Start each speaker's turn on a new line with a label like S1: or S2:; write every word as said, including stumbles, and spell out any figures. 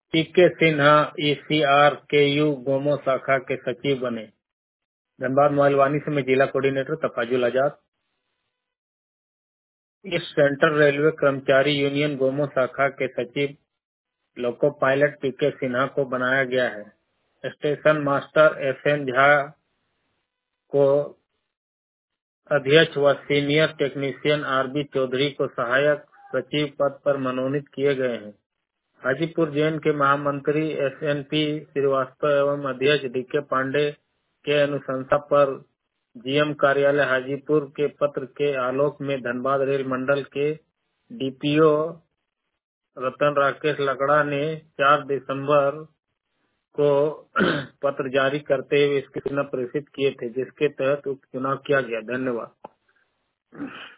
S1: पीके Sinha ECR K U Gomo शाखा के सचिव बने। धनबाद मोबाइलवानी से मैं जिला कोऑर्डिनेटर तफाजुल आजाद। इस सेंट्रल रेलवे कर्मचारी यूनियन गोमो शाखा के सचिव लोको पायलट पीके सिन्हा को बनाया गया है। Station master S N Jha को अध्यक्ष व सीनियर टेक्नीशियन आरबी चौधरी को सहायक सचिव पद पर मनोनीत किए गए हैं। हाजीपुर जोन के महामंत्री एस एन पी श्रीवास्तव एवं अध्यक्ष डी के पांडे के अनुशंसा पर जीएम कार्यालय हाजीपुर के पत्र के आलोक में धनबाद रेल मंडल के डीपीओ रतन राकेश लकड़ा ने चार दिसंबर को पत्र जारी करते हुए इसकी सूचना प्रेषित किए थे, जिसके तहत उपचुनाव किया गया। धन्यवाद।